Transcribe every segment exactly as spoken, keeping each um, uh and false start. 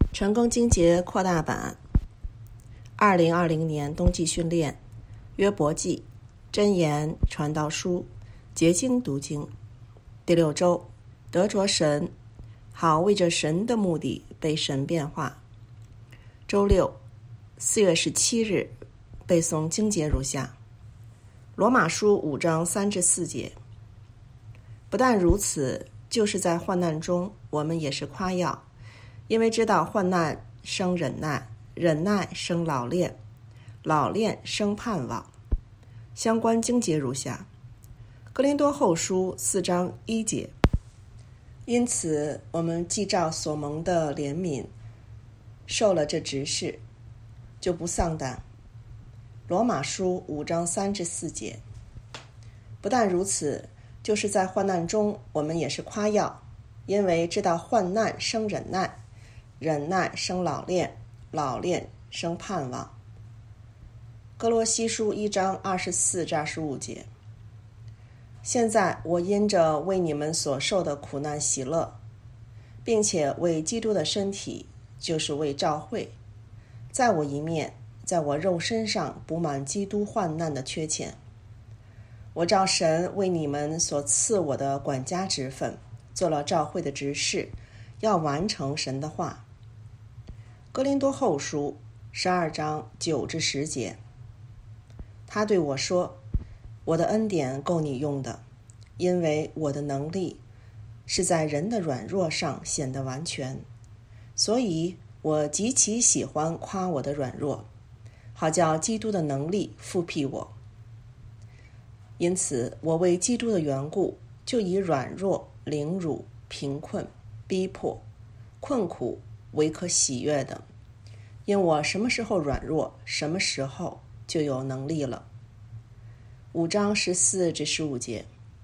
成功经节扩大版，二零二零年冬季训练，约伯记、箴言、传道书、结晶读经。第六周，得着神，好为着神的目的被神变化。周六，四月十七日，背诵经节如下：罗马书五章三至四节。不但如此，就是在患难中，我们也是夸耀，因为知道患难生忍耐，忍耐生老练，老练生盼望。相关经节如下：哥林多后书四章一节。因此，我们既照所蒙的怜悯，受了这职事，就不丧胆。罗马书五章三至四节。不但如此，就是在患难中，我们也是夸耀，因为知道患难生忍耐，忍耐生老练，老练生盼望。哥罗西书一章二十四至二十五节。现在我因着为你们所受的苦难喜乐，并且为基督的身体，就是为教会，在我一面，在我肉身上补满基督患难的缺欠。我照神为你们所赐我的管家职分，做了教会的执事，要完成神的话。哥林多后书十二章九至十节。他对我说，我的恩典够你用的，因为我的能力是在人的软弱上显得完全，所以我极其喜欢夸我的软弱，好叫基督的能力复辟我。因此我为基督的缘故，就以软弱、凌辱、贫困、逼迫、困苦为可喜悦的，因我什么时候软弱，什么时候就有能力了。五章十四至十五节。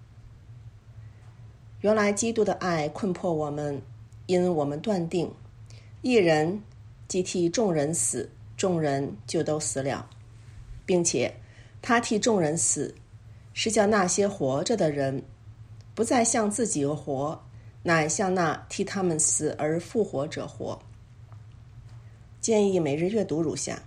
原来基督的爱困迫我们，因我们断定，一人既替众人死，众人就都死了，并且他替众人死，是叫那些活着的人不再向自己而活，乃向那替他们死而复活者活。建议每日阅读如下：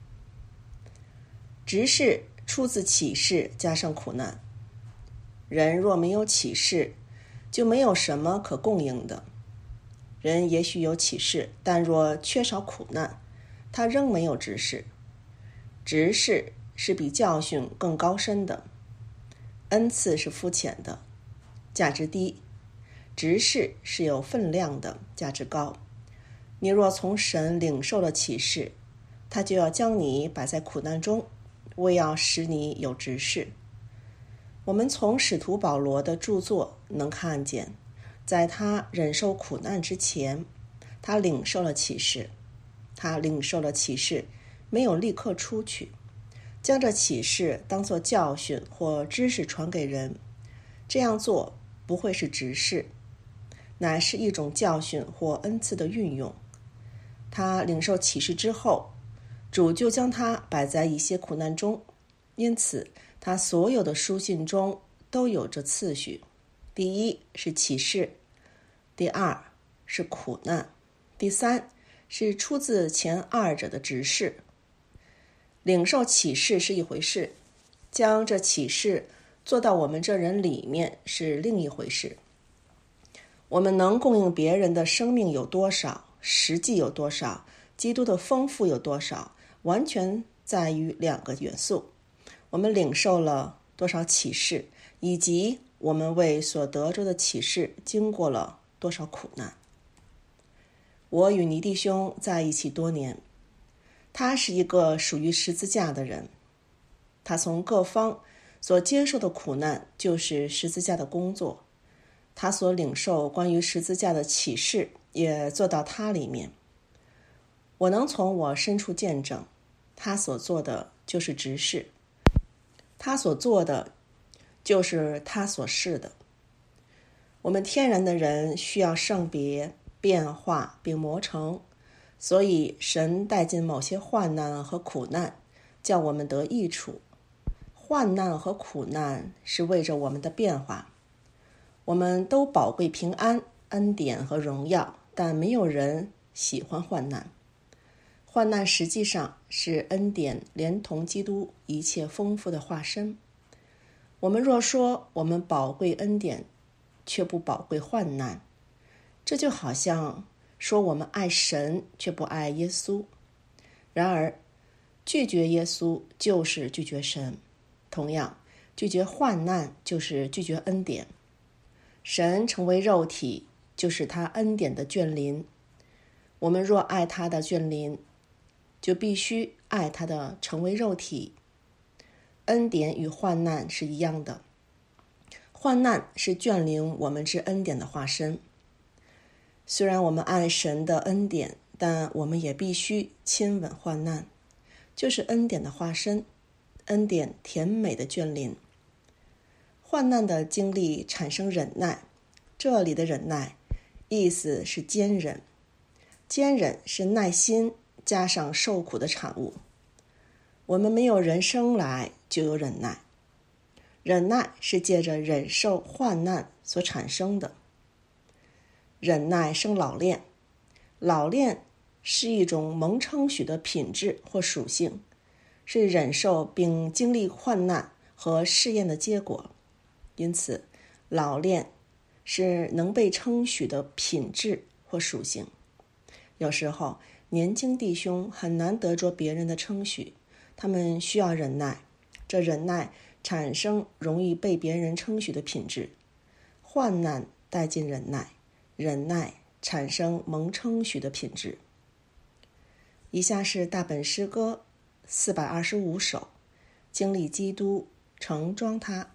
执事出自启示加上苦难，人若没有启示，就没有什么可供应的。人也许有启示，但若缺少苦难，他仍没有执事。执事是比教训更高深的，恩赐是肤浅的，价值低；执事是有分量的，价值高。你若从神领受了启示，他就要将你摆在苦难中，为要使你有执事。我们从使徒保罗的著作能看见，在他忍受苦难之前，他领受了启示。他领受了启示，没有立刻出去，将这启示当作教训或知识传给人。这样做不会是执事，乃是一种教训或恩赐的运用。他领受启示之后，主就将他摆在一些苦难中，因此他所有的书信中都有着次序：第一是启示，第二是苦难，第三是出自前二者的执事。领受启示是一回事，将这启示做到我们这人里面是另一回事。我们能供应别人的生命有多少，实际有多少，基督的丰富有多少，完全在于两个元素：我们领受了多少启示，以及我们为所得着的启示经过了多少苦难。我与尼弟兄在一起多年，他是一个属于十字架的人，他从各方所接受的苦难就是十字架的工作，他所领受关于十字架的启示也做到他里面。我能从我深处见证，他所做的就是执事，他所做的就是他所示的。我们天然的人需要圣别、变化并磨成，所以神带进某些患难和苦难，叫我们得益处。患难和苦难是为着我们的变化。我们都宝贵平安、恩典和荣耀，但没有人喜欢患难。患难实际上是恩典连同基督一切丰富的化身。我们若说我们宝贵恩典，却不宝贵患难，这就好像说我们爱神，却不爱耶稣。然而，拒绝耶稣就是拒绝神，同样，拒绝患难就是拒绝恩典。神成为肉体，就是他恩典的眷临。我们若爱他的眷临，就必须爱他的成为肉体。恩典与患难是一样的，患难是眷临我们之恩典的化身。虽然我们爱神的恩典，但我们也必须亲吻患难，就是恩典的化身，恩典甜美的眷临。患难的经历产生忍耐，这里的忍耐意思是坚忍，坚忍是耐心加上受苦的产物。我们没有人生来就有忍耐，忍耐是借着忍受患难所产生的。忍耐生老练，老练是一种蒙称许的品质或属性，是忍受并经历患难和试验的结果。因此，老练是能被称许的品质或属性。有时候，年轻弟兄很难得着别人的称许，他们需要忍耐，这忍耐产生容易被别人称许的品质。患难带进忍耐，忍耐产生蒙称许的品质。以下是大本诗歌四百二十五首，经历基督，盛装他。